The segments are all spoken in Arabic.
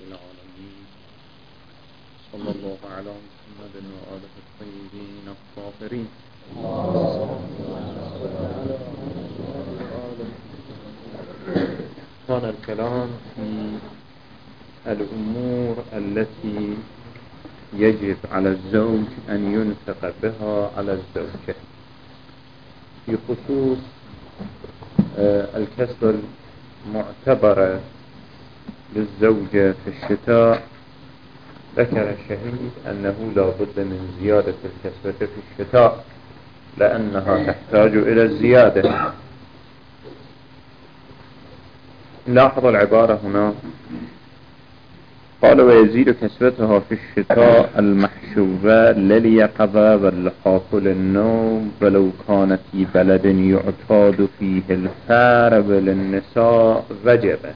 العالمين. صلى الله على محمد وآله الطيبين الطاهرين. كان الكلام في الأمور التي يجب على الزوج أن ينفق بها على الزوجة في خصوص الكسب المعتبرة للزوجة في الشتاء. ذكر الشهيد أنه لا بد من زيادة الكسبة في الشتاء لأنها تحتاج إلى الزيادة. لاحظ العبارة هنا، قال ويزيد كسبتها في الشتاء المحشوبة لليقظة واللحاف للنوم ولو كانت في بلد يعتاد فيه الحرب للنساء وجبة،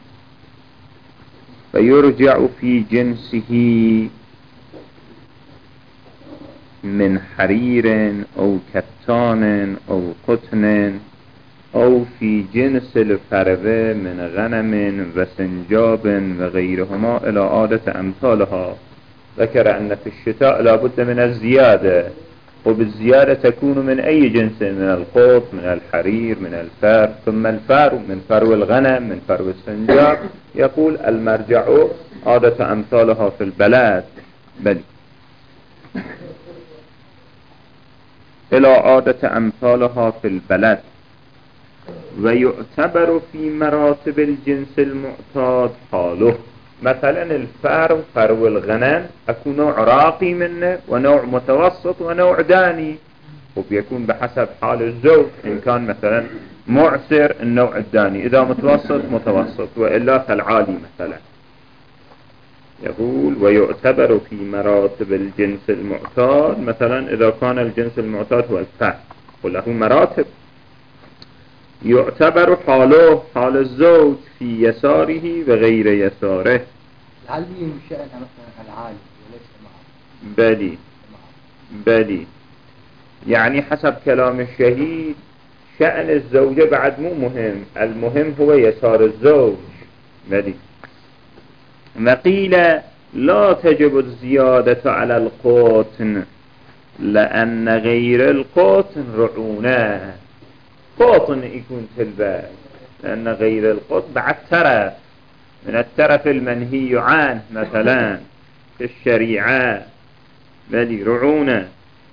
فيرجع في جنسه من حرير أو كتان أو قطن أو في جنس الفربة من غنم وسنجاب وغيرهما إلى عادة أمثالها. ذكر أن في الشتاء لا بد من الزيادة، وبالزيادة تكون من أي جنس؟ من القط، من الحرير، من الفر، ثم الفر من فرو الغنم، من فرو السنجاب. يقول المرجع عادة أمثالها في البلد، بل إلى عادة أمثالها في البلد. ويعتبر في مراتب الجنس المعتاد حاله. مثلا الفرو، فرو الغنم، أكون نوع راقي منه ونوع متوسط ونوع داني، وبيكون بحسب حال الزوج. إن كان مثلا معسر النوع الداني، إذا متوسط وإلا فالعالي مثلا. يقول ويعتبر في مراتب الجنس المعتاد، مثلا إذا كان الجنس المعتاد هو الفرو وله مراتب، يعتبر حاله حال الزوج في يساره وغير يساره. العالي شأنها مثلا العالي وليس معه. بلي يعني حسب كلام الشهيد شأن الزوجة بعد مو مهم، المهم هو يسار الزوج. بلي. وقيل لا تجب الزيادة على القطن لأن غير القطن رعونة. قطن يكون تلبس، لأن غير القطن بعد ترف من الترف المنهي عنه مثلا في الشريعة. بلي رعونة،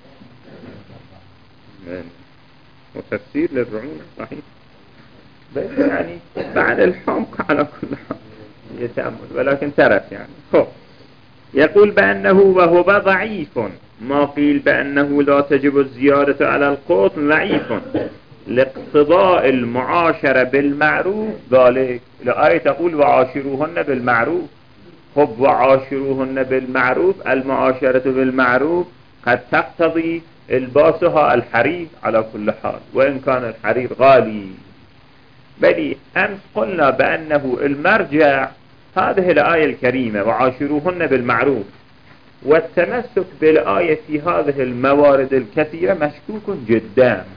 وتفسير للرعونة صحيح، بل يعني بعد الحمق على كل حال يتأمل، ولكن ترف يعني. خب يقول بأنه وهو ضعيف، ما قيل بأنه لا تجب الزيادة على القطن ضعيف لاقتضاء المعاشرة بالمعروف. ذلك الآية تقول وعاشروهن بالمعروف. خب وعاشروهن بالمعروف، المعاشرة بالمعروف قد تقتضي الباسها الحرير على كل حال وإن كان الحرير غالي. بل أمس قلنا بأنه المرجع هذه الآية الكريمة وعاشروهن بالمعروف، والتمسك بالآية في هذه الموارد الكثيرة مشكوك جدا.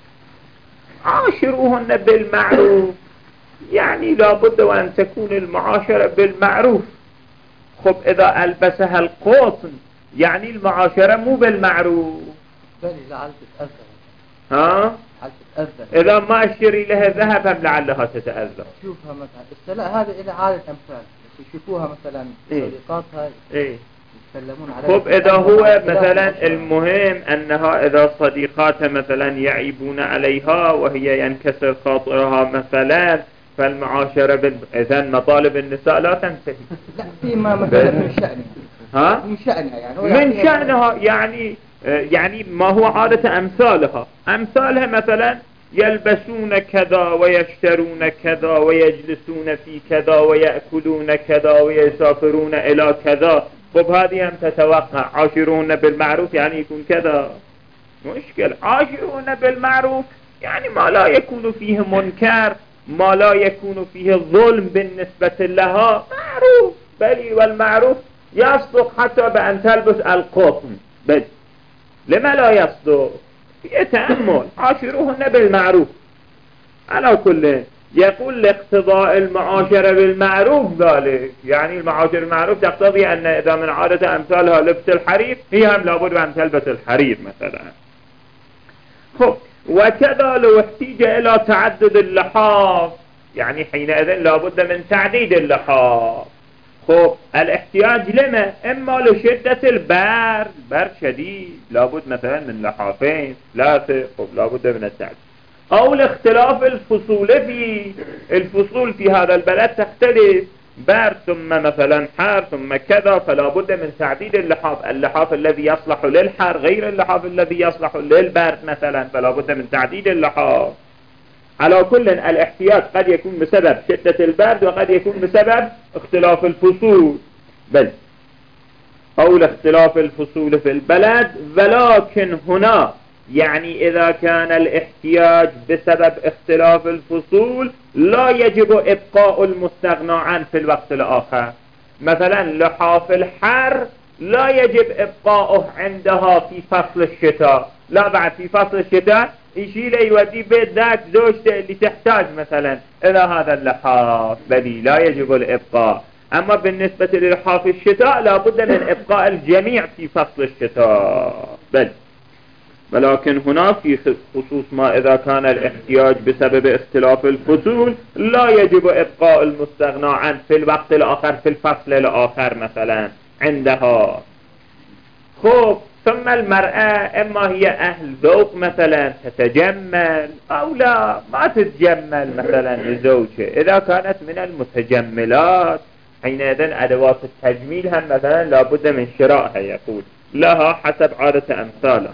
عاشروهن بالمعروف يعني لابد وأن تكون المعاشرة بالمعروف. خب إذا ألبسها القطن يعني المعاشرة مو بالمعروف. بلي لعل تتأذى. ها؟ إذا ما أشتري لها ذهب هم لعلها تتأذى. شوفها مثلا لا هذا إلى عادة أمثال، يشوفوها مثلا صديقاتها يتكلمون عليها. خب إذا هو مثلا المهم أنها إذا صديقاتها مثلا يعيبون عليها وهي ينكسر خاطرها مثلا، فالمعاشرة إذن مطالب النساء لا تنتهي. لا فيما مثلا من شأنها. ها؟ من شأنها يعني. من شأنها يعني ما هو عادة أمثالها مثلا يلبسون كذا ويشترون كذا ويجلسون في كذا ويأكلون كذا ويسافرون إلى كذا. خب هذه هم تتوقع عاشرون بالمعروف يعني يكون كذا. مشكل عاشرون بالمعروف يعني ما لا يكون فيه منكر، ما لا يكون فيه ظلم بالنسبة لها، معروف. بل والمعروف يصدق حتى بأن تلبس القطن. بل لما لا يصدق؟ يتأمل عاشروهن بالمعروف على كل. يقول لاقتضاء المعاشرة بالمعروف ذلك، يعني المعاشرة بالمعروف تقتضي أن إذا من عادة أمثالها لبس الحرير هي هم لابد أن تلبس الحرير مثلا. خب وكذا لو احتيج إلى تعدد اللحاف، يعني حينئذ لابد من تعديد اللحاف. خب الاحتياج لما؟ إما لشدة البرد، برد شديد لابد مثلا من لحافين ثلاثة، خب لابد من التعديد. أو لاختلاف الفصول فيه، الفصول في هذا البلد تختلف، برد ثم مثلا حار ثم كذا، فلا بد من تعديد اللحاف، اللحاف الذي يصلح للحر غير اللحاف الذي يصلح للبرد مثلا، فلا بد من تعديد اللحاف. على كل الاحتياج قد يكون بسبب شدة البرد وقد يكون بسبب اختلاف الفصول، بل أو لاختلاف الفصول في البلد. ولكن هنا يعني إذا كان الاحتياج بسبب اختلاف الفصول لا يجب إبقاء المستغنى عنه في الوقت الآخر. مثلا لحاف الحر لا يجب إبقاؤه عندها في فصل الشتاء، لا بعد في فصل الشتاء يشيله يودي بيت ذاك زوجته اللي تحتاج مثلا إلى هذا اللحاف، بل لا يجب الإبقاء. أما بالنسبة للحاف الشتاء لا بد من إبقاء الجميع في فصل الشتاء. بل ولكن هنا في خصوص ما إذا كان الاحتياج بسبب اختلاف الفصول لا يجب إبقاء المستغنى عنه في الوقت الآخر في الفصل الآخر مثلا عندها. خب ثم المرأة إما هي أهل ذوق مثلا تتجمل أو لا ما تتجمل مثلا لزوجها، إذا كانت من المتجملات حينئذ أدوات التجميل هم مثلا لابد من شرائها، يقول لها حسب عادة أمثالها.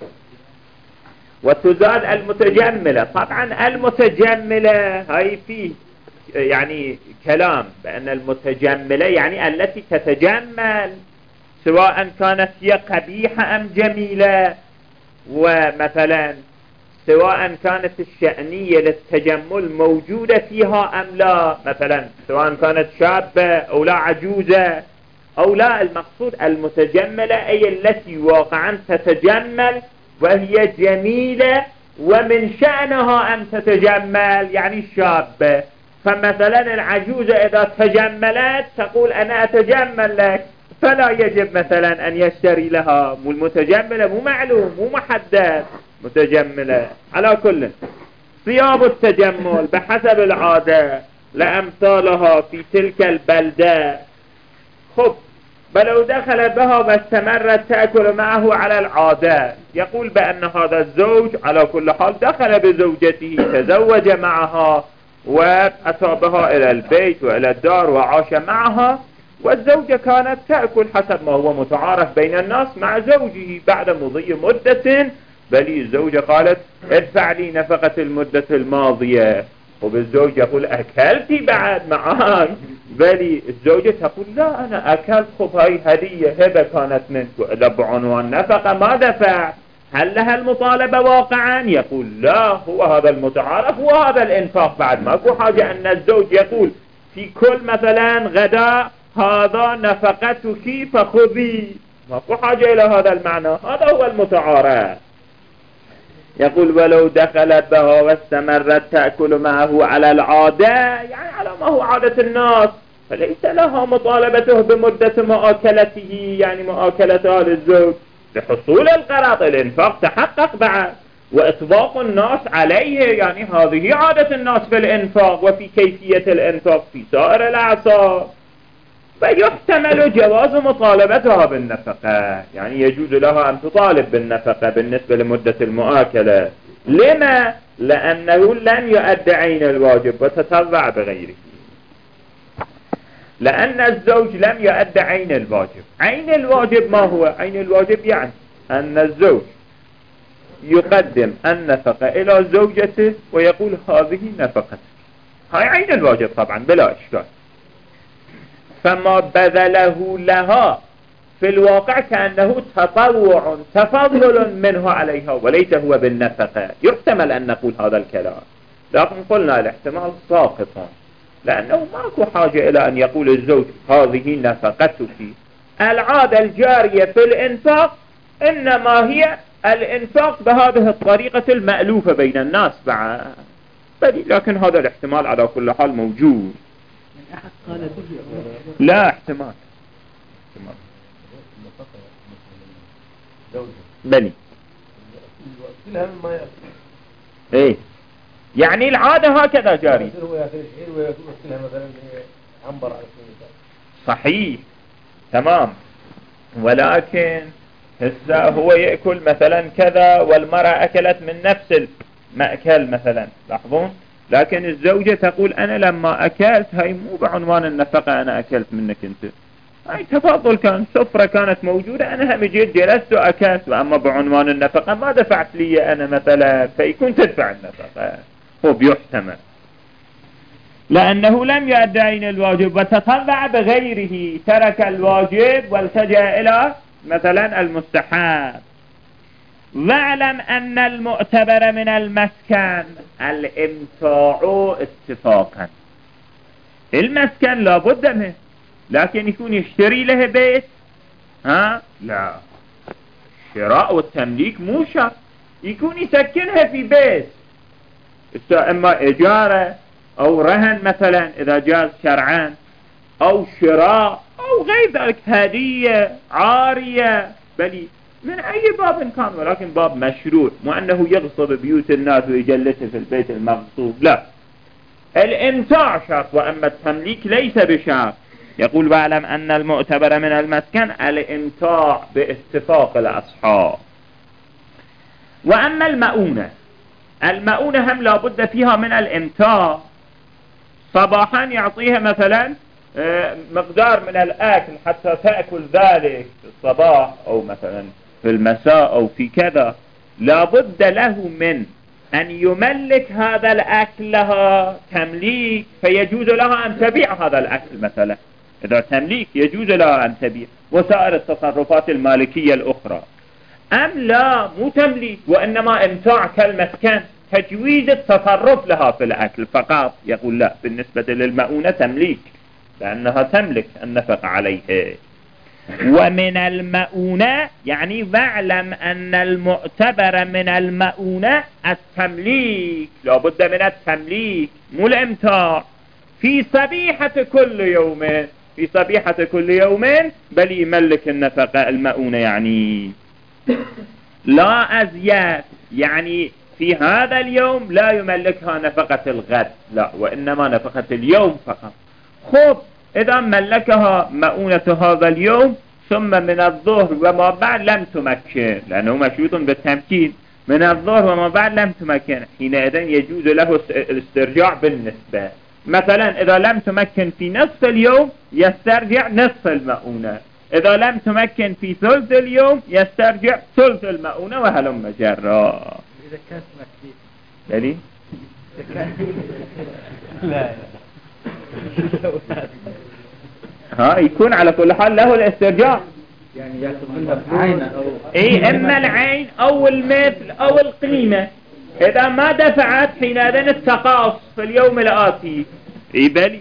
وتزاد المتجملة، طبعا المتجملة هاي فيه يعني كلام بأن المتجملة يعني التي تتجمل سواء كانت هي قبيحة أم جميلة، ومثلا سواء كانت الشأنية للتجمل موجودة فيها أم لا، مثلا سواء كانت شابة أو لا عجوزة أو لا. المقصود المتجملة أي التي واقعا تتجمل وهي جميلة ومن شأنها أن تتجمل، يعني الشابة. فمثلا العجوزة إذا تجملت تقول أنا أتجمل لك، فلا يجب مثلا أن يشتري لها. والمتجملة مو معلوم مو محدد متجملة. على كل ثياب التجمل بحسب العادة لأمثالها في تلك البلدة. خب بلو دخل بها واستمرت تأكل معه على العادة، يقول بأن هذا الزوج على كل حال دخل بزوجته تزوج معها وأتى بها إلى البيت وإلى الدار وعاش معها، والزوجة كانت تأكل حسب ما هو متعارف بين الناس مع زوجه. بعد مضي مدة بل الزوجة قالت ادفع لي نفقة المدة الماضية، وبالزوج يقول أكلتي بعد معاي؟ بل الزوجة تقول لا أنا أكلت، خب هاي هدية هبة كانت منك، وإذا بعنوان نفقة ما دفع هل لها المطالبة واقعا؟ يقول لا، هو هذا المتعارف وهذا الإنفاق. بعد ماكو حاجة أن الزوج يقول في كل مثلا غداء هذا نفقتك فخذي، ماكو حاجة إلى هذا المعنى، هذا هو المتعارف. يقول ولو دخلت بها واستمرت تأكل معه على العادة، يعني على ما هو عادة الناس، فليس لها مطالبته بمدة مؤاكلته، يعني مؤاكلتها للزوج لحصول الغرض. الإنفاق تحقق بعد وإطباق الناس عليه، يعني هذه عادة الناس في الإنفاق وفي كيفية الإنفاق في سائر الأعصاب. فيحتمل جواز مطالبتها بالنفقة، يعني يجوز لها أن تطالب بالنفقة بالنسبة لمدة المؤاكلة. لما؟ لأنه لم يؤد عين الواجب وتتبع بغيره. لأن الزوج لم يؤد عين الواجب. عين الواجب ما هو؟ عين الواجب يعني أن الزوج يقدم النفقة إلى زوجته ويقول هذه نفقتك، هاي عين الواجب طبعا بلا إشكال. فما بذله لها في الواقع كأنه تطوع تفضل منه عليها وليس هو بالنفقة. يحتمل أن نقول هذا الكلام، لكن قلنا الاحتمال ساقط، لأنه ماكو حاجة إلى أن يقول الزوج هذه نفقتك. العادة الجارية في الإنفاق إنما هي الإنفاق بهذه الطريقة المألوفة بين الناس بعد. بلي، لكن هذا الاحتمال على كل حال موجود. من أحد قال به لا احتمال بلي ايه، يعني العادة هكذا جاري. صحيح تمام، ولكن هسه هو يأكل مثلا كذا والمرأة أكلت من نفس المأكل مثلا، لاحظون، لكن الزوجة تقول أنا لما أكلت هاي مو بعنوان النفقة، أنا أكلت منك أنت، هاي تفضل، كان سفرة كانت موجودة أنا هم جيت جلست وأكلت، وأما بعنوان النفقة ما دفعت لي أنا مثلا، فيكون تدفع النفقة. هو بيحتمل لأنه لم يؤدي الواجب وتطلع بغيره، ترك الواجب والتجأ إلى مثلا المستحب. واعلم أن المعتبر من المسكن الامتاع اتفاقا. المسكن لابد منه، لكن يكون يشتري له بيت، لا، الشراء والتمليك مو شرط، يكون يسكنها في بيت، اما اجارة او رهن مثلا اذا جاز شرعا، او شراء او غير ذلك، هدية، عارية، بل من اي باب كان، ولكن باب مشروع، مو انه يغصب بيوت الناس ويجلسها في البيت المغصوب، لا، الامتاع شرط، واما التمليك ليس بشرط. يقول واعلم ان المعتبر من المسكن الامتاع باتفاق الاصحاب. واما المؤونة، المؤونة هم لابد فيها من الامتاع، صباحا يعطيها مثلا مقدار من الأكل حتى تأكل ذلك في الصباح أو مثلا في المساء أو في كذا، لابد له من أن يملك هذا الأكل لها تمليك، فيجوز لها أن تبيع هذا الأكل مثلا، إذا تمليك يجوز لها أن تبيع، وسائر التصرفات المالكية الأخرى. أم لا، مو تمليك وإنما امتاع كالمسكن، تجويز التصرف لها في الأكل فقط. يقول لا، بالنسبة للمؤونة تمليك، لأنها تملك النفقة عليه. ومن المؤونة يعني واعلم أن المعتبر من المؤونة التمليك، لابد من التمليك مو الامتاع، في صبيحة كل يوم، في صبيحة كل يوم، بل يملك النفقة المؤونة، يعني لا أزياد، يعني في هذا اليوم لا يملكها نفقة الغد، لا، وإنما نفقة اليوم فقط. خب إذا ملكها مؤونة هذا اليوم ثم من الظهر وما بعد لم تمكن، لأنه مشروط بالتمكين، من الظهر وما بعد لم تمكن، حينئذ يجوز له الاسترجاع بالنسبة. مثلا إذا لم تمكن في نصف اليوم يسترجع نصف المؤونة، إذا لم تمكن في ثلث اليوم يسترجع ثلث المؤونة، وهلم جرا. إذا كانت مكتيب للي؟ لا ها، يكون على كل حال له الاسترجاع، يعني يأخذ منها بعين أو إما العين أو المثل أو القيمة، إذا ما دفعت حينئذ التقاص في اليوم الآتي. بلي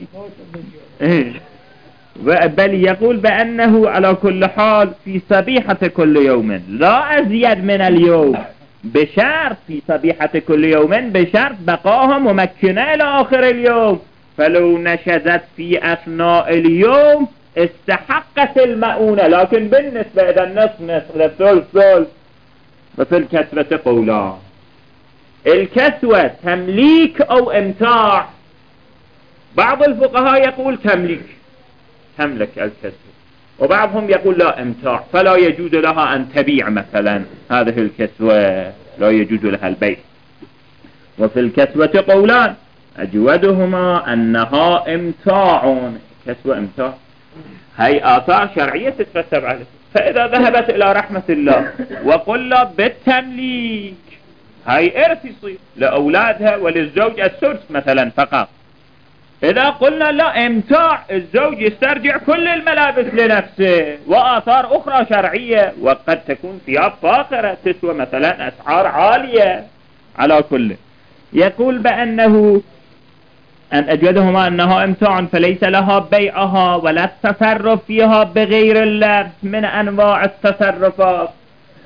بل يقول بأنه على كل حال في صبيحة كل يوم لا أزيد من اليوم، بشرط في صبيحة كل يوم بشرط بقاها ممكنة إلى آخر اليوم، فلو نشزت في أثناء اليوم استحقت المؤونة، لكن بالنسبة إذا النصف نصف الثلث ثلث. وفي الكسوة قولان، الكسوة تمليك أو امتاع. بعض الفقهاء يقول تمليك، تملك الكسوة، وبعضهم يقول لا، امتاع، فلا يجوز لها أن تبيع مثلا هذه الكسوة، لا يجوز لها البيع. وفي الكسوة قولان، أجودهما أنها امتاع، كسوة امتاع، هي آثار شرعية تترتب عليه. فإذا ذهبت إلى رحمة الله وقلنا بالتمليك، هاي إرث يصير لأولادها وللزوج السدس مثلا فقط. إذا قلنا لا، امتاع، الزوج يسترجع كل الملابس لنفسه، وآثار أخرى شرعية، وقد تكون ثياب فاخرة تسوى مثلا أسعار عالية. على كل يقول بأنه أن أجودهما أنها امتاع، فليس لها بيعها ولا التصرف فيها بغير اللبس من أنواع التصرفات.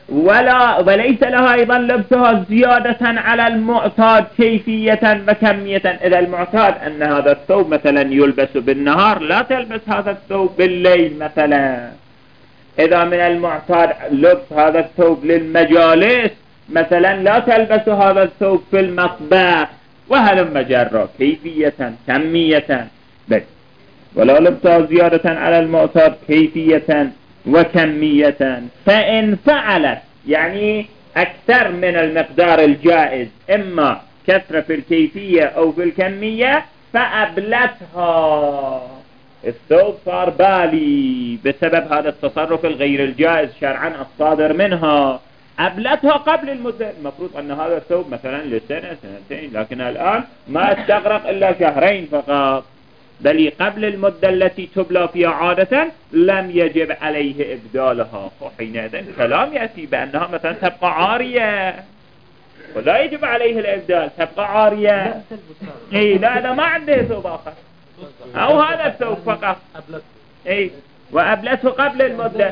وليس لها أيضا لبسها زيادة على المعتاد كيفية وكمية. إذا المعتاد أن هذا الثوب مثلا يلبس بالنهار، لا تلبس هذا الثوب بالليل مثلا. إذا من المعتاد لبس هذا الثوب للمجالس مثلا، لا تلبس هذا الثوب في المطبخ، وهلم جرى كيفية كمية. بس ولا لبسها زيادة على المعتاد كيفية وكمية. فإن فعلت يعني أكثر من المقدار الجائز، إما كثرة في الكيفية أو في الكمية، فأبلتها، الثوب صار بالي بسبب هذا التصرف الغير الجائز شرعا الصادر منها، أبلتها قبل المدة. المفروض أن هذا الثوب مثلا لسنة سنتين، لكن الآن ما استغرق إلا شهرين فقط، بل قبل المدة التي تبلى فيها عادة لم يجب عليه إبدالها. وحينئذ كلام يأتي بأنها مثلا تبقى عارية ولا يجب عليه الإبدال، تبقى عارية. لا هذا ما عنده ثوب آخر، أو هذا الثوب فقط. وأبلته قبل المدة.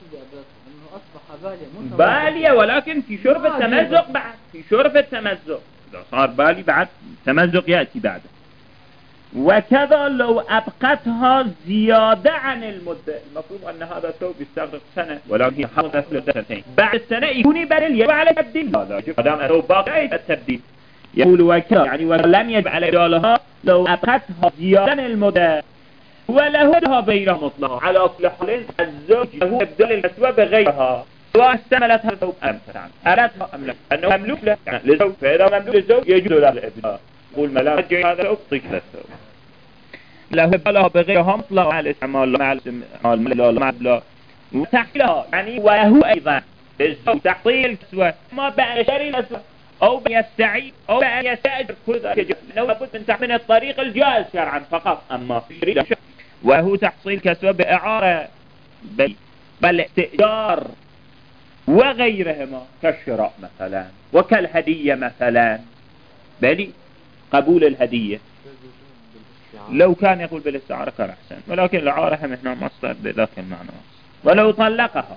بالية، ولكن في شرب التمزق بعد، في شرب التمزق إذا صار بالي بعد تمزق يأتي بعده. وكذا لو أبقتها زيادة عن المدة، المفروض أن هذا الثوب يستغرق سنة ولكن حصلت له سنتين، بعد السنة يكون بدل يجب على التبديل. هذا مادام الثوب باقي التبديل. يقول وكذا يعني ولم يجب على إبدالها لو أبقتها زيادة عن المدة وله بغيرها مطلقا. على كل حال الزوج له إبدال الكسوة بغيرها، سواء استعملتها الثوب أم أردتها أم لا، أنه مملوك له للزوج، فإذا مملوك للزوج يجوز له الإبدال. قول ملا رجع هذا الثوب طيق للثوب، له إبدالها بغيرها مطلقا مع الاستعمال مع الاستعمال مع البلا وتحصيلها يعني وله أيضا للزوج تحصيل الكسوة، ما بأن يشتري الكسوة أو بأن يستعيد أو بأن يستأجر، كل ذلك أنه لابد من الطريق الجائز شرعا فقط. أما في وهو تحصيل كسوة بإعارة بل استئجار وغيرهما كالشراء مثلا وكالهدية مثلا، بل قبول الهدية لو كان يقول بالاستعارة كان أحسن، ولكن الإعارة هم هنا مصدر بذاك المعنى. ولو طلقها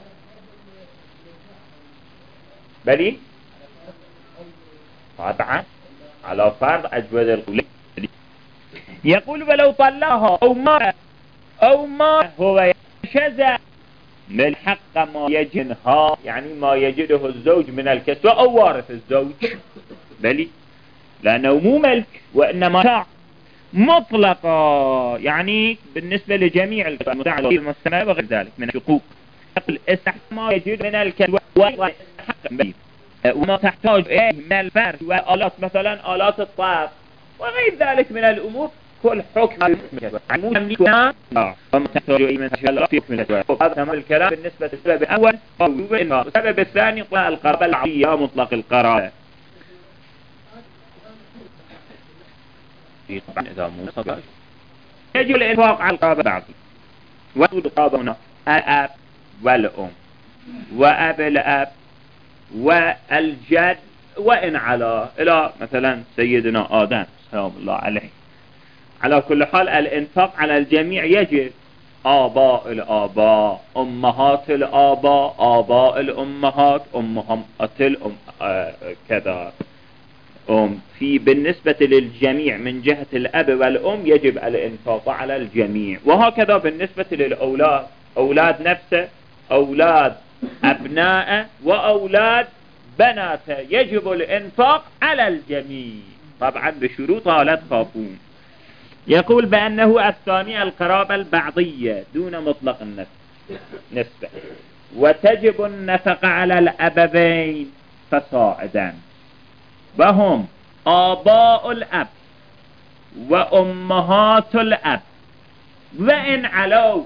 بل طبعا على فرض أجوز القول، يقول ولو طلقها أو ما هو شذا من حق ما يجنها، يعني ما يجده الزوج من الكسوة أو وارث الزوج، بل لأنه مو ملك وإنما متاع مطلقا، يعني بالنسبة لجميع المتاع المستمع وغير ذلك من الحقوق. استحق ما يجد من الكسوة وما تحتاج إليه من الفرش وآلات مثلا آلات الطاق وغير ذلك من الأمور، كل حكم يملكها وما تحتاج إليه من الأشياء في حكم الكسوة. هذا تمام الكلام بالنسبة للسبب الأول. السبب الثاني القرابة العقلية مطلق القرابة. طبعا إذا موصى يجب الإنفاق على القرابة بعض، وحدود القرابة هنا الأب والأم وأب الأب والجد وإن على إلى مثلا سيدنا آدم سلام الله عليه. على كل حال الإنفاق على الجميع يجب، آباء الآباء، أمهات الآباء، آباء الأمهات، أمهات كذا في بالنسبة للجميع من جهة الأب والأم يجب الإنفاق على الجميع. وهكذا بالنسبة للأولاد، أولاد نفسه، أولاد أبناء وأولاد بناته، يجب الإنفاق على الجميع طبعا بشروطها لا تخافون. يقول بأنه الثاني القرابة البعضية دون مطلق النسبة، وتجب النفقة على الأبوين فصاعدا، وهم آباء الأب وأمهات الأب وإن علوا،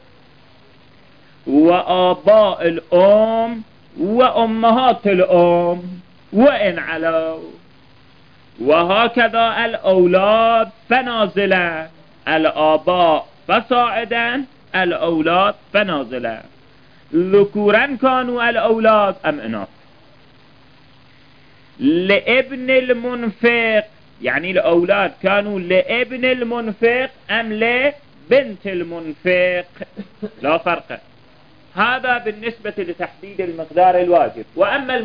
وآباء الأم وأمهات الأم وإن علوا، وهكذا الأولاد فنازلا، الآباء فصاعدا، الأولاد فنازلا، ذكورا كانوا الأولاد أم إناث. لابن المنفق يعني الأولاد كانوا لابن المنفق أم لبنت المنفق، لا فرق. هذا بالنسبة لتحديد المقدار الواجب. وأما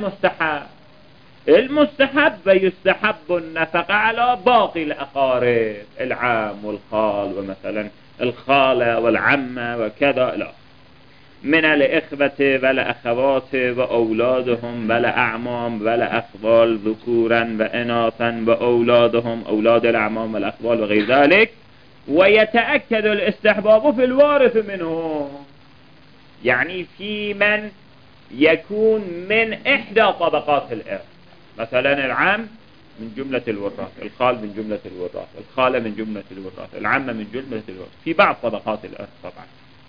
المستحب فيستحب النفقة على باقي الأقارب، العام والخال، ومثلا الخالة والعمة وكذا، لا، من الإخوة والأخوات وأولادهم والأعمام والأخوال ذكورا وإناثا وأولادهم أولاد الأعمام والأخوال وغير ذلك. ويتأكد الاستحباب في الوارث منهم، يعني في من يكون من إحدى طبقات الإرث، مثلا العم من جملة الوراث، الخال من جملة الوراث، الخالة من جملة الوراث، العمة من جملة الوراث، في بعض طبقات الإرث طبعا.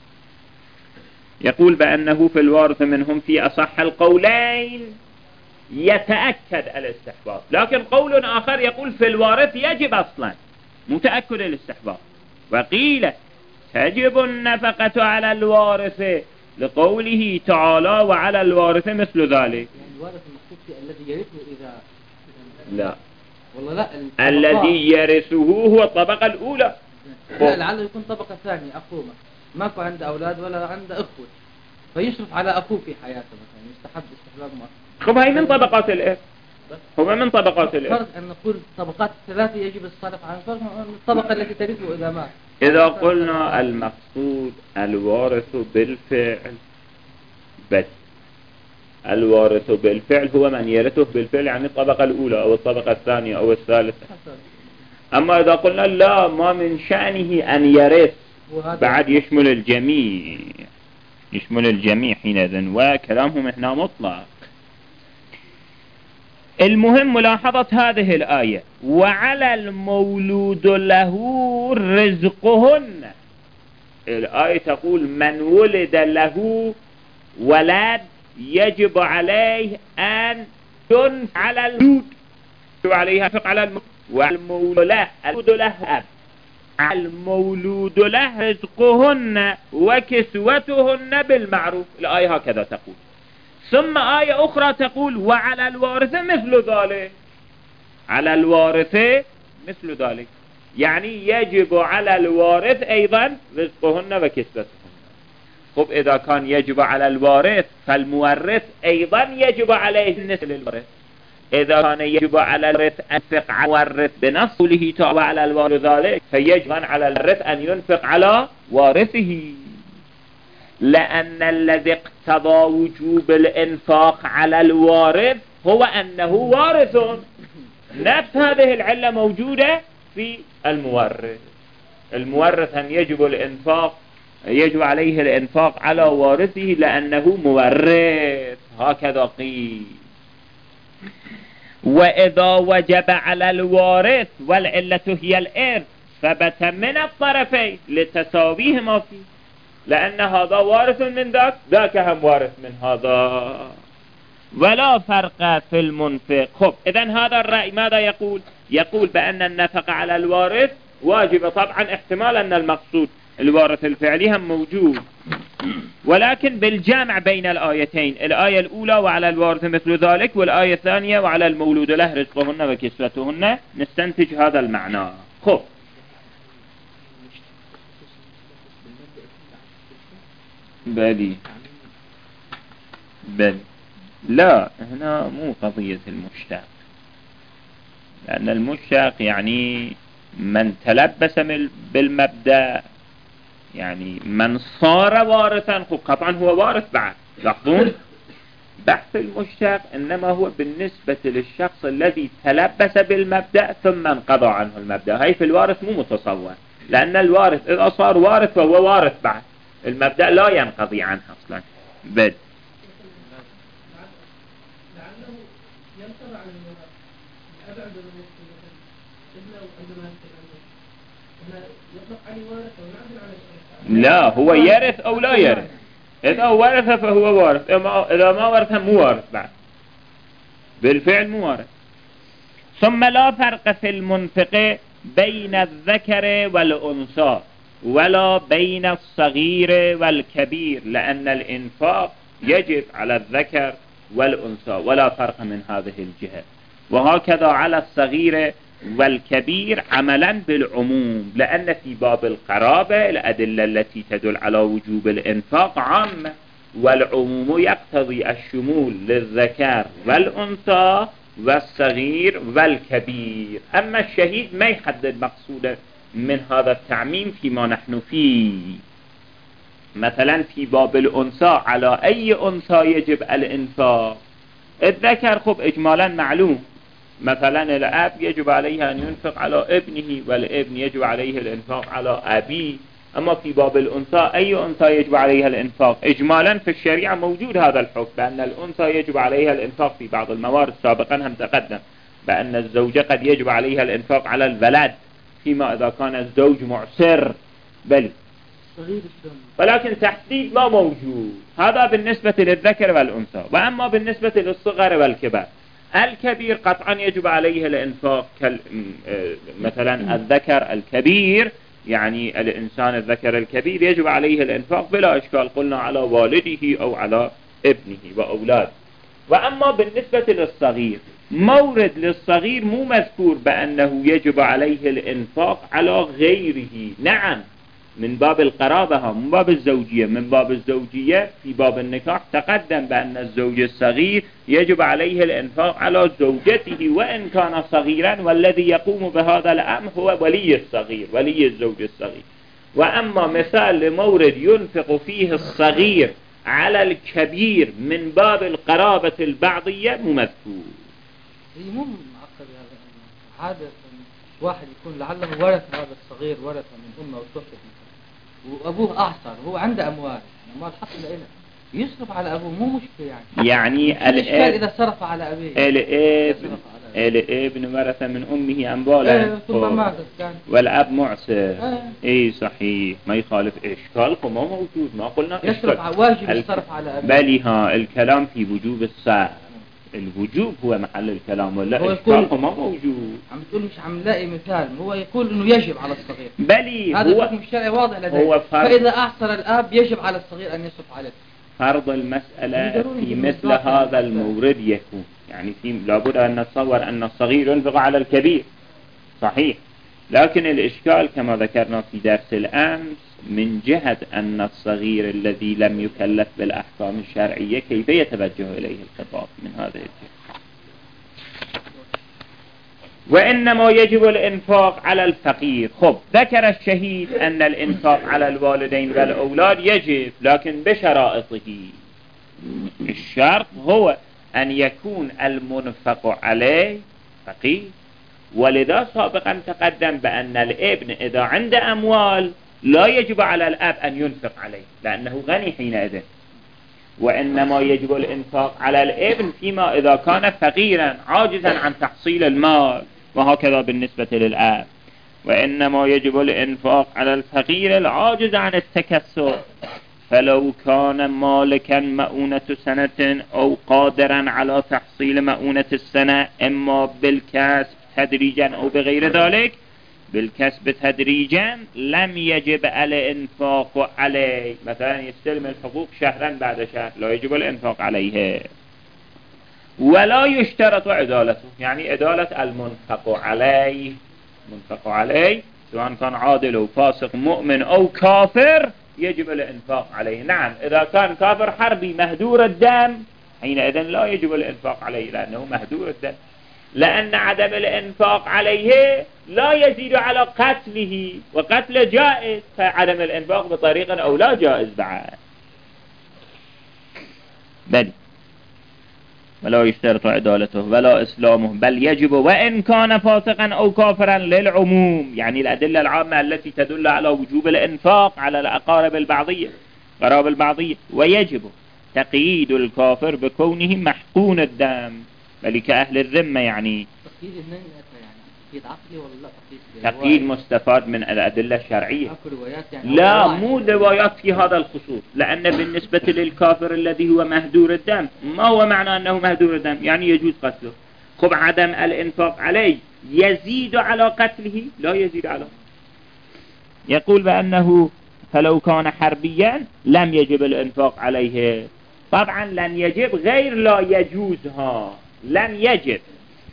يقول بأنه في الوارث منهم في أصح القولين يتأكد الاستحباب، لكن قول آخر يقول في الوارث يجب أصلا متأكد الاستحباب. وقيل تجب النفقة على الوارث لقوله تعالى وعلى الوارث مثل ذلك. يعني الوارث المقصود الذي يرثه إذا لا والله لا، الذي يرثه هو الطبقة الأولى. لعله يكون طبقة ثانية، أخوه ماكو عنده أولاد ولا عنده أخوة، فيشرف على أخوه في حياته مثلا، يستحب استحباب مؤخر. خب هاي من طبقات الإرث، هو من طبقات الإرث. فرق أن نقول طبقات الثلاثة يجب الصرف عن فرق من الطبقة التي ترثه إذا مات. إذا قلنا المقصود الوارث بالفعل بس، الوارث بالفعل هو من يرثه بالفعل، يعني الطبقة الأولى أو الطبقة الثانية أو الثالثة. أما إذا قلنا لا، ما من شأنه أن يرث، بعد يشمل الجميع، يشمل الجميع حينئذ، وكلامهم هنا مطلق. المهم ملاحظة هذه الآية وعلى المولود له رزقهن. الآية تقول من ولد له ولد يجب عليه أن ينفق على المولود، عليها ينفق على المولود، والمولود له أب، المولود له رزقهن وكسوتهن بالمعروف. الآية هكذا تقول. ثم آية أخرى تقول وعلى الوارث مثل ذلك، على الوارث مثل ذلك، يعني يجب على الوارث أيضا رزقهن وكسوتهن. خب إذا كان يجب على الوارث فالمورث أيضا يجب عليه النصف للوارث. إذا كان يجب على الوارث أن ينفق على الوارث بنص قوله تعالى على الوارث ذلك، فيجب على الوارث أن ينفق على وارثه، لأن الذي اقتضى وجوب الإنفاق على الوارث هو أنه وارث. نفس هذه العلة موجودة في المورث. المورث أن يجب عليه الإنفاق على وارثه لأنه مورث، هكذا قيل. وإذا وجب على الوارث والعلة هي الإرث ثبت من الطرفين لتساويهما فيه، لأن هذا وارث من ذاك، ذاك هم وارث من هذا، ولا فرق في المنفق. خب إذن هذا الرأي ماذا يقول؟ يقول بأن النفقة على الوارث واجبة، طبعا احتمال أن المقصود الوارث الفعلي هم موجود، ولكن بالجامع بين الآيتين، الآية الأولى وعلى الوارث مثل ذلك، والآية الثانية وعلى المولود له رزقهن وكسوتهن، نستنتج هذا المعنى. خب بلي لا، هنا مو قضية المشتاق، لأن المشتاق يعني من تلبس بالمبدأ، يعني من صار وارثا، قطعا هو وارث بعد. لاحظون بحث المشتاق إنما هو بالنسبة للشخص الذي تلبس بالمبدأ ثم انقضى عنه المبدأ. هاي في الوارث مو متصور، لأن الوارث إذا صار وارث فهو وارث بعد، المبدأ لا ينقضي عنه أصلا. لعله ينقضي عن المرأة أبعد المسلمين إلا عندما يطلق عليه وارث أو نعدل على الشيء. لا، هو يرث أو لا يرث. إذا ورث فهو وارث، إذا ما ورث مو وارث بعد، بالفعل مو وارث. ثم لا فرق في المنفق بين الذكر والأنثى ولا بين الصغير والكبير، لأن الإنفاق يجب على الذكر والأنثى ولا فرق من هذه الجهة. وهكذا على الصغير والكبير عملا بالعموم، لأن في باب القرابة الأدلة التي تدل على وجوب الإنفاق عامة، والعموم يقتضي الشمول للذكر والأنثى والصغير والكبير. أما الشهيد ما يحدد مقصوده من هذا التعميم فيما نحن فيه. مثلا في باب الأنثى على أي أنثى يجب الإنفاق؟ الذكر خب إجمالا معلوم، مثلا الأب يجب عليه أن ينفق على ابنه، والابن يجب عليه الإنفاق على أبيه. أما في باب الأنثى أي أنثى يجب عليها الإنفاق؟ إجمالا في الشريعة موجود هذا الحكم بأن الأنثى يجب عليها الإنفاق في بعض الموارد. سابقا هم تقدم بأن الزوجة قد يجب عليها الإنفاق على الولد فيما إذا كان الزوج معسر. بل ولكن تحديد ما موجود. هذا بالنسبة للذكر والأنثى. وأما بالنسبة للصغر والكبار، الكبير قطعا يجب عليه الإنفاق مثلا الذكر الكبير، يعني الإنسان الذكر الكبير يجب عليه الإنفاق بلا إشكال، قلنا على والده أو على ابنه وأولاده. وأما بالنسبة للصغير، مورد للصغير مو مذكور بأنه يجب عليه الإنفاق على غيره. نعم من باب القرابة، من باب الزوجية. من باب الزوجية في باب النكاح تقدم بأن الزوج الصغير يجب عليه الإنفاق على زوجته وإن كان صغيرا، والذي يقوم بهذا الأمر هو ولي الصغير، ولي الزوج الصغير. وأما مثال لمورد ينفق فيه الصغير على الكبير من باب القرابة البعضية مو مذكور. هي مو معقد هذا. عادة واحد يكون لعله ورث هذا الصغير، ورث من أمه وتوفت وأبوه أعصر، هو عنده أموال حق له يصرف على أبوه، مو مشكلة يعني الإشكال إذا صرف على أبيه. الابن ورث من أمه أموالا ثم مات والأب معسر. إيه صحيح، ما يخالف إشكال ما موجود، ما قلنا يصرف واجب يصرف على أبيه. بل ها الكلام في وجوب الصرف، الوجوب هو محل الكلام، ولا إشكال ما موجود. عم تقول مش عم لاقي مثال، هو يقول إنه يجب على الصغير. بلي هذا الحكم الشرعي واضح لديه. فإذا أعصر الأب يجب على الصغير أن يصرف عليه. فرض المسألة في مثل هذا المورد يكون يعني في لابد أن نتصور أن الصغير ينفق على الكبير صحيح، لكن الإشكال كما ذكرنا في درس الأمس من جهة أن الصغير الذي لم يكلف بالأحكام الشرعية كيف يتوجه إليه الخطاب من هذا الجهة. وإنما يجب الإنفاق على الفقير. خب ذكر الشهيد أن الإنفاق على الوالدين والأولاد يجب، لكن بشرائطه. الشرط هو أن يكون المنفق عليه فقير، ولذا سابقا تقدم بأن الابن إذا عنده أموال لا يجب على الأب أن ينفق عليه لأنه غني حينئذ، وإنما يجب الإنفاق على الابن فيما إذا كان فقيرا عاجزا عن تحصيل المال، وهكذا بالنسبة للأب. وإنما يجب الإنفاق على الفقير العاجز عن التكسب، فلو كان مالكا مؤونة سنة أو قادرا على تحصيل مؤونة السنة إما بالكسب تدريجا أو بغير ذلك، بالكسب تدريجا لم يجب الإنفاق عليه. مثلا يستلم الحقوق شهرا بعد شهر لا يجب الإنفاق عليه. ولا يشترط عدالته، يعني عدالة المنفق عليه، منفق عليه سواء كان عادل أو فاسق مؤمن أو كافر يجب الإنفاق عليه. نعم إذا كان كافر حربي مهدور الدم حينئذ لا يجب الإنفاق عليه لأنه مهدور الدم، لأن عدم الإنفاق عليه لا يزيد على قتله، وقتل جائز، فعدم الإنفاق بطريقة أو لا جائز بعد. بل ولا يشترط عدالته ولا إسلامه، بل يجب وإن كان فاسقا أو كافرا للعموم، يعني الأدلة العامة التي تدل على وجوب الإنفاق على الأقارب البعضية قرابة البعضية. ويجب تقييد الكافر بكونه محقون الدم، بل كأهل الذمة. يعني تقييد عقلي ولا لا تقييد مستفاد من الأدلة الشرعية؟ لا مو روايات في هذا الخصوص، لأن بالنسبة للكافر الذي هو مهدور الدم ما هو معنى أنه مهدور الدم؟ يعني يجوز قتله. خب عدم الإنفاق عليه يزيد على قتله؟ لا يزيد على. يقول بأنه فلو كان حربيا لم يجب الإنفاق عليه. طبعا لن يجب غير لا يجوزها، لن يجب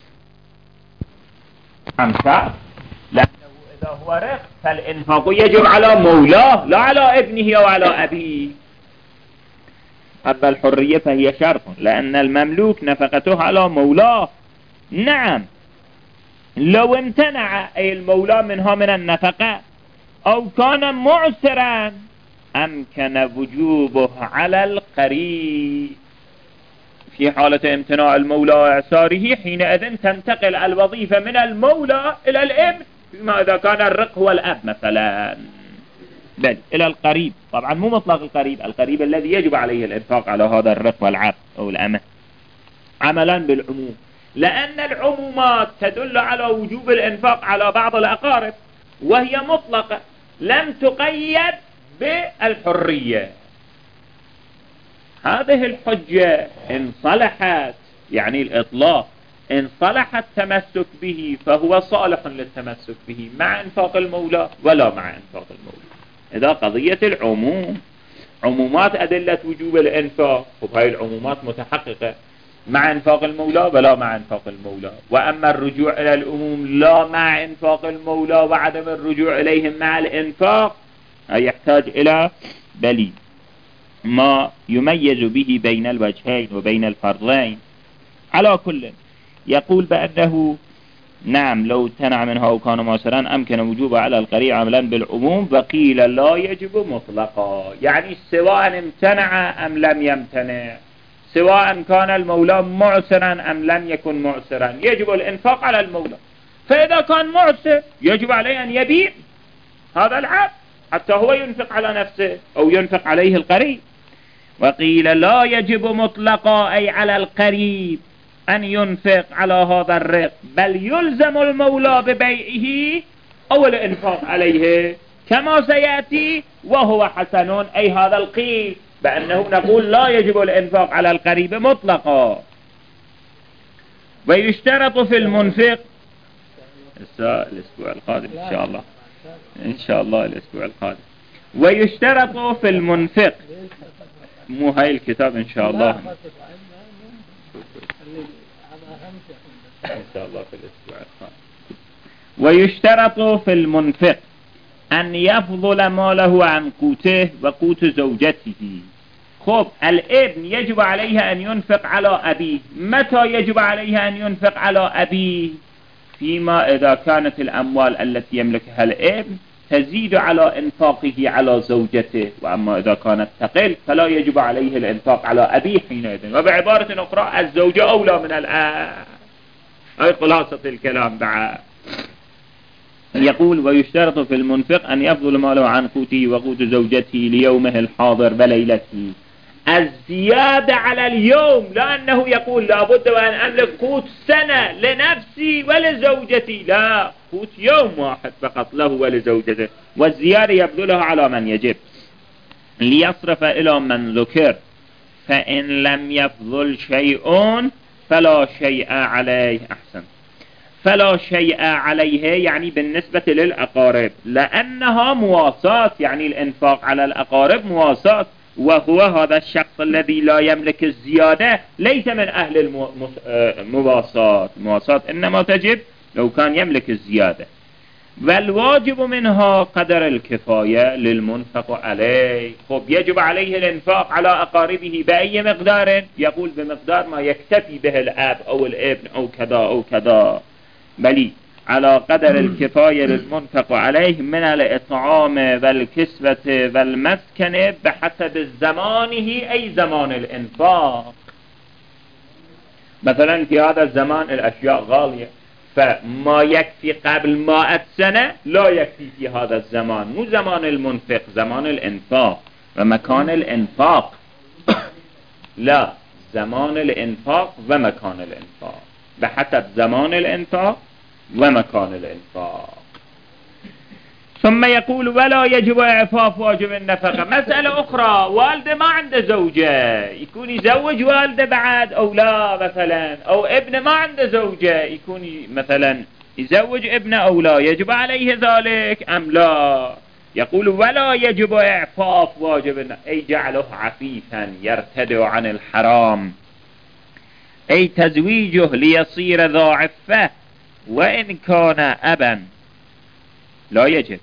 أمسا، لأنه إذا هو رق فالإنفاق يجب على مولاه لا على ابنه أو على أبيه. أما الحرية فهي شرط، لأن المملوك نفقته على مولاه. نعم، لو امتنع أي المولى منها من النفقة أو كان معسرا أمكن وجوبه على القريب. في حالة امتناع المولى وإعساره حينئذ تنتقل الوظيفة من المولى إلى الابن، فيما إذا كان الرق هو الأب مثلا، بل إلى القريب. طبعا مو مطلق القريب، القريب الذي يجب عليه الإنفاق على هذا الرق والعبد أو الأمة، عملا بالعموم، لأن العمومات تدل على وجوب الإنفاق على بعض الأقارب، وهي مطلقة لم تقيد بالحرية. هذه الحجة إن صلحت، يعني الإطلاق، إن صلح التمسك به فهو صالح للتمسك به مع إنفاق المولى ولا مع إنفاق المولى. إذا قضية العموم، عمومات أدلة وجوب الإنفاق، وهي العمومات متحققة مع إنفاق المولى ولا مع إنفاق المولى. وأما الرجوع إلى العموم لا مع إنفاق المولى وعدم الرجوع إليهم مع الإنفاق يحتاج إلى دليل ما يميز به بين الوجهين وبين الفرضين. على كل يقول بأنه نعم لو امتنع منها وكان معسرا أمكن وجوبه على القريب عملا بالعموم، وقيل لا يجب مطلقا، يعني سواء امتنع أم لم يمتنع، سواء كان المولى معسرا أم لم يكن معسرا، يجب الإنفاق على المولى. فإذا كان معسر يجب عليه أن يبيع هذا العبد حتى هو ينفق على نفسه أو ينفق عليه القريب. وقيل لا يجب مطلقا أي على القريب أن ينفق على هذا الرق، بل يلزم المولى ببيعه أو الإنفاق عليه كما سيأتي، وهو حسن. أي هذا القيل بأنه نقول لا يجب الإنفاق على القريب مطلقا. ويشترط في المنفق الأسبوع القادم إن شاء الله، إن شاء الله الأسبوع القادم. ويشترط في المنفق، مو هاي الكتاب إن شاء الله، إن شاء الله في الأسبوع القادم. ويشترط في المنفق أن يفضل ماله عن قوته وقوت زوجته. خب الابن يجب عليه أن ينفق على أبيه. متى يجب عليه أن ينفق على أبيه؟ فيما إذا كانت الأموال التي يملكها الابن تزيد على إنفاقه على زوجته، وأما إذا كانت تقل فلا يجب عليه الإنفاق على أبيه حينئذ. وبعبارة أخرى الزوجة أولى من الأب. أي خلاصة الكلام بعد. يقول ويشترط في المنفق أن يفضل ماله عن قوته وقوت زوجته ليومه الحاضر بليلته. الزيادة على اليوم، لأنه يقول لابد وأن أملك قوت سنة لنفسي ولزوجتي، لا، قوت يوم واحد فقط له ولزوجته، والزيادة يبذلها على من يجب ليصرف إلى من ذكر، فإن لم يفضل شيء فلا شيء عليه. أحسن، فلا شيء عليه يعني بالنسبة للأقارب، لأنها مواساة، يعني الإنفاق على الأقارب مواساة، وهو هذا الشخص الذي لا يملك الزيادة ليس من أهل المواساة، إنما تجب لو كان يملك الزيادة. والواجب منها قدر الكفاية للمنفق عليه. خب يجب عليه الإنفاق على أقاربه بأي مقدار؟ يقول بمقدار ما يكتفي به الأب أو الابن أو كذا أو كذا، بل على قدر الكفاية للمنفق عليه من الإطعام والكسوة والمسكن بحسب زمانه، أي زمان الإنفاق. مثلا في هذا الزمان الأشياء غالية، فما يكفي قبل 100 سنة لا يكفي في هذا الزمان، مو زمان المنفق، زمان الإنفاق ومكان الإنفاق. لا، زمان الإنفاق ومكان الإنفاق، بحسب زمان الإنفاق ومكان الإنفاق. ثم يقول ولا يجب إعفاف واجب النفقة. مسألة أخرى، والده ما عنده زوجة، يكون يزوج والده بعد أو لا مثلا، أو ابن ما عنده زوجة يكون مثلا يزوج ابنه أو لا، يجب عليه ذلك أم لا؟ يقول ولا يجب إعفاف واجب، أي جعله عفيفا يرتدع عن الحرام، أي تزويجه ليصير ذا عفة، وإن كان أبا لا يجب.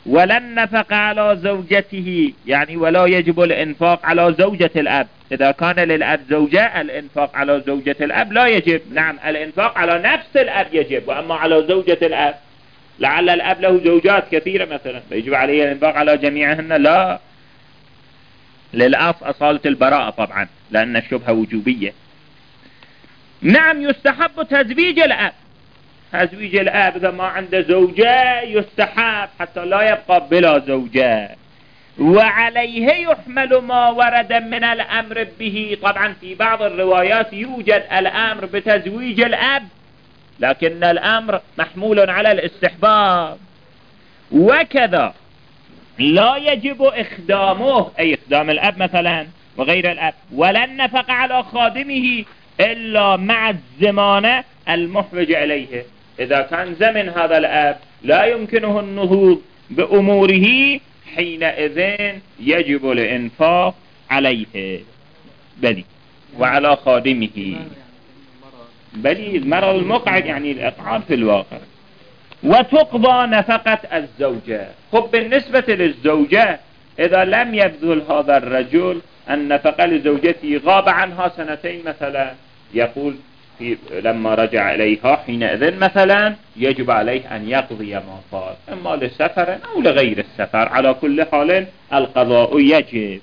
ولا النفقة على زوجته، يعني ولا يجب الإنفاق على زوجة الأب. إذا كان للأب زوجة الإنفاق على زوجة الأب لا يجب. نعم الإنفاق على نفس الأب يجب، وأما على زوجة الأب لعل الأب له زوجات كثيرة مثلا فيجب عليه الإنفاق على جميعهن، لا. للأصل أصالة البراءة طبعا لأن الشبهة وجوبية. نعم يستحب تزويج الأب. تزويج الأب إذا ما عنده زوجة يستحب حتى لا يبقى بلا زوجة. وعليه يحمل ما ورد من الأمر به. طبعا في بعض الروايات يوجد الأمر بتزويج الأب، لكن الأمر محمول على الاستحباب. وكذا لا يجب إخدامه، أي إخدام الأب مثلا وغير الأب، ولا النفقة على خادمه إلا مع الزمانة المحوج إليه. إذا كان زمن هذا الأب لا يمكنه النهوض بأموره حينئذ يجب الإنفاق عليه بلي وعلى خادمه بلي المرض المقعد يعني الإقعاد في الواقع. وتقضى نفقة الزوجة. خب بالنسبة للزوجة إذا لم يبذل هذا الرجل النفقة لزوجته غاب عنها سنتين مثلا، يقول لما رجع إليها حينئذ مثلا يجب عليه أن يقضي ما فات، إما لسفر أو لغير السفر، على كل حال القضاء يجب.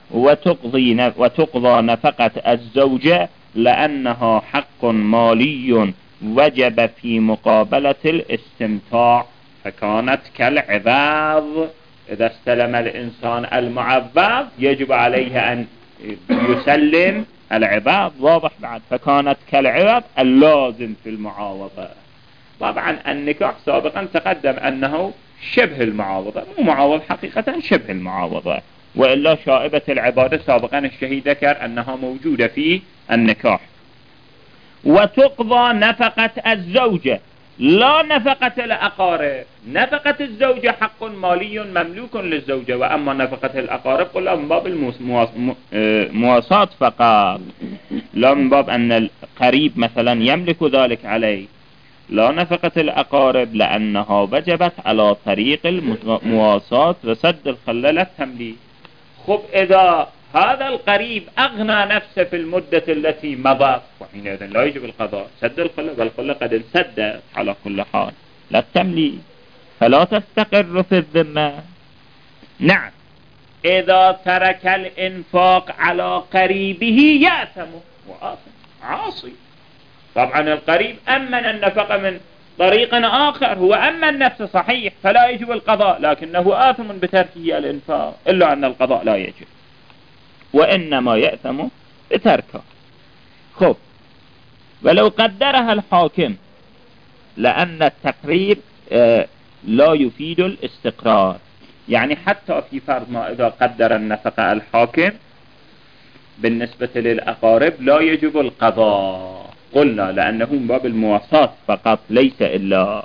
وتقضى نفقة الزوجة لأنها حق مالي وجب في مقابلة الاستمتاع، فكانت كالعباد. إذا استلم الإنسان المعبد يجب عليه أن يسلم العباد، واضح بعد، فكانت كالعباد اللازم في المعاوضة. طبعا النكاح سابقا تقدم أنه شبه المعاوضة، مو معاوض حقيقة، شبه المعاوضة، وإلا شائبة العبادة سابقا الشهيد ذكر أنها موجودة في النكاح. وتقضى نفقة الزوجة لا نفقة الأقارب. نفقة الزوجة حق مالي مملوك للزوجة، وأما نفقة الأقارب قل من باب المواساة فقط، لا من باب أن القريب مثلا يملك ذلك عليه. لا نفقة الأقارب لأنها وجبت على طريق المواساة وسد الخلل التمليك. خب إذا هذا القريب أغنى نفسه في المدة التي مضت وحينئذ لا يجب القضاء، سد الخلة، والخلة قد انسدت على كل حال لا التمليك، فلا تستقر في الذمة. نعم إذا ترك الإنفاق على قريبه يأثم وآثم عاصي. طبعا القريب أمن النفقة من طريق آخر، هو أمن نفسه صحيح فلا يجب القضاء، لكنه آثم بتركه الإنفاق، إلا أن القضاء لا يجب وإنما يأثم بتركه. خب ولو قدرها الحاكم لأن التقرير لا يفيد الاستقرار، يعني حتى في فرض ما إذا قدر النفقة الحاكم بالنسبة للأقارب لا يجب القضاء، قلنا لأنه من باب المواساة فقط ليس إلا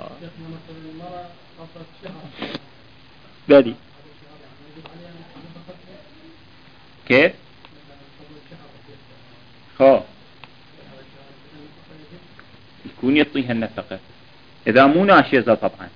بدي. كيف؟ خو يكون يعطيها النفقة إذا مو ناشزة طبعا.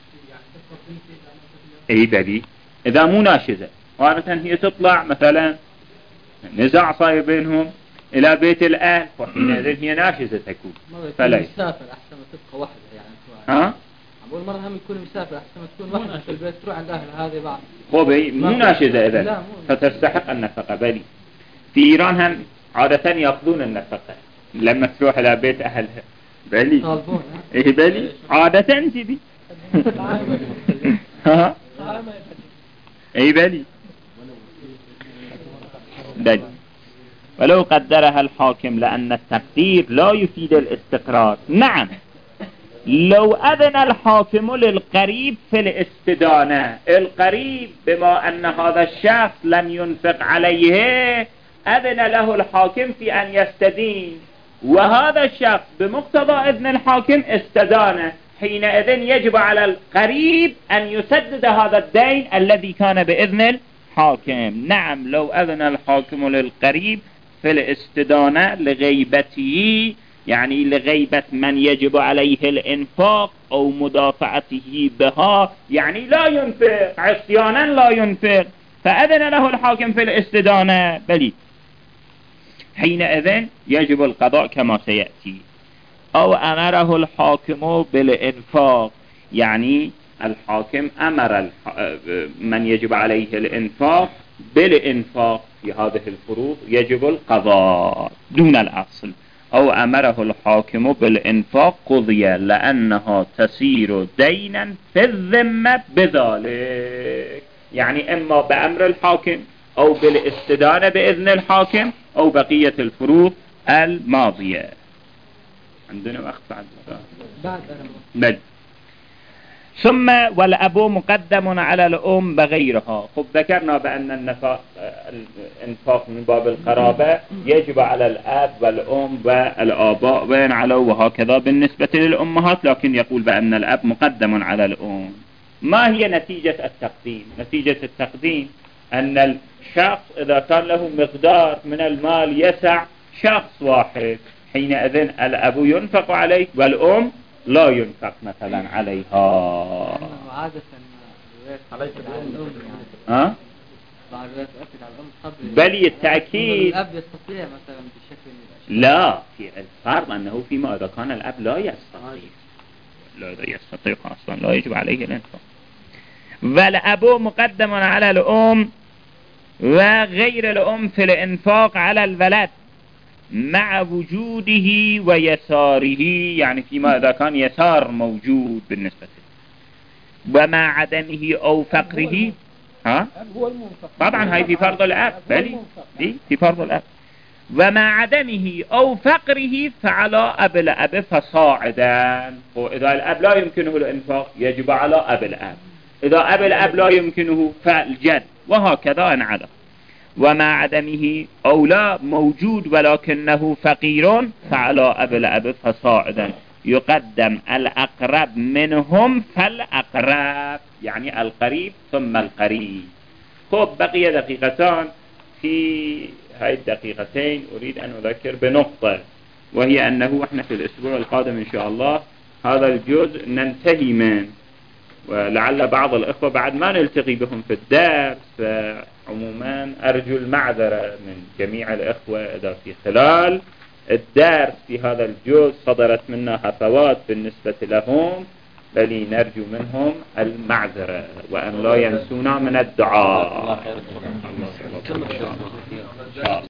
أي بدي إذا مو ناشزة، وعادة هي تطلع مثلا نزاع صاير بينهم إلى بيت الأهل وحينئذ هي ناشزة تكون. فلا مسافر أحسن ما تبقى واحدة يعني. ها؟ أول مرة هم يكون مسافر أحسن ما تكون واحدة في البيت تروح عند أهل هذه بعض. خوبي مو ناشزة إذا فتستحق النفقة. بلي في إيران هم عادة يأخذون النفقة لما تروح إلى بيت أهلها. بلي إيه بلي عادة جدي. ها؟ إيه بلي بلي. ولو قدرها الحاكم لأن التقدير لا يفيد الاستقرار. نعم لو أذن الحاكم للقريب في الاستدانة، القريب بما أن هذا الشخص لم ينفق عليه أذن له الحاكم في أن يستدين، وهذا الشخص بمقتضى إذن الحاكم استدان، حينئذ يجب على القريب أن يسدد هذا الدين الذي كان بإذن الحاكم. نعم لو أذن الحاكم للقريب في الاستدانة لغيبته يعني لغيبة من يجب عليه الإنفاق أو مدافعته بها، يعني لا ينفق عصيانا لا ينفق، فأذن له الحاكم في الاستدانة بلي، حينئذ يجب القضاء كما سيأتي. أو أمره الحاكم بالإنفاق، يعني الحاكم أمر من يجب عليه الإنفاق بالإنفاق في هذه الفروض، يجب القضاء دون الأصل. أو أمره الحاكم بالإنفاق قضي لأنها تسير دينا في الذمة بذلك، يعني إما بأمر الحاكم أو بالاستدانة بإذن الحاكم أو بقية الفروض الماضية. عندنا وقت بعد بل. ثم والأب مقدم على الأم بغيرها. خب ذكرنا بأن الإنفاق من باب القرابة يجب على الأب والأم والآباء وين علوا، وهكذا بالنسبة للأمهات، لكن يقول بأن الأب مقدم على الأم. ما هي نتيجة التقديم؟ نتيجة التقديم أن الشخص إذا كان له مقدار من المال يسع شخص واحد، حينئذ الأب ينفق عليه والأم لا ينفق مثلا عليها. عادة على الأم يعني. بل التأكيد الأب يستطيع مثلا بشكل لا، في الفرق أنه فيما إذا كان الأب لا يستطيع أصلا لا يجب عليه الإنفاق. والأب مقدم على الأم وغير الأم في الإنفاق على الولد مع وجوده ويساره، يعني فيما إذا كان يسار موجود بالنسبة له، ومع عدمه أو فقره. طبعا هاي في فرض الأب، بلي في فرض الأب. ومع عدمه أو فقره فعلى أب الأب فصاعدا، وإذا الأب لا يمكنه الإنفاق يجب على أب الأب، إذا أب الأب لا يمكنه فالجد، وهكذا انعدم. ومع عدمه أو لا موجود ولكنه فقير فعلى أب الأب فصاعدا، يقدم الأقرب منهم فالأقرب، يعني القريب ثم القريب. خب بقي دقيقتان، في هاي الدقيقتين أريد أن أذكر بنقطة، وهي أنه احنا في الأسبوع القادم إن شاء الله هذا الجزء ننتهي منه، ولعل بعض الإخوة بعد ما نلتقي بهم في الدرس، عموما أرجو المعذرة من جميع الإخوة إذا في خلال الدرس في هذا الجزء صدرت منا هفوات بالنسبة لهم، بل نرجو منهم المعذرة وأن لا ينسونا من الدعاء.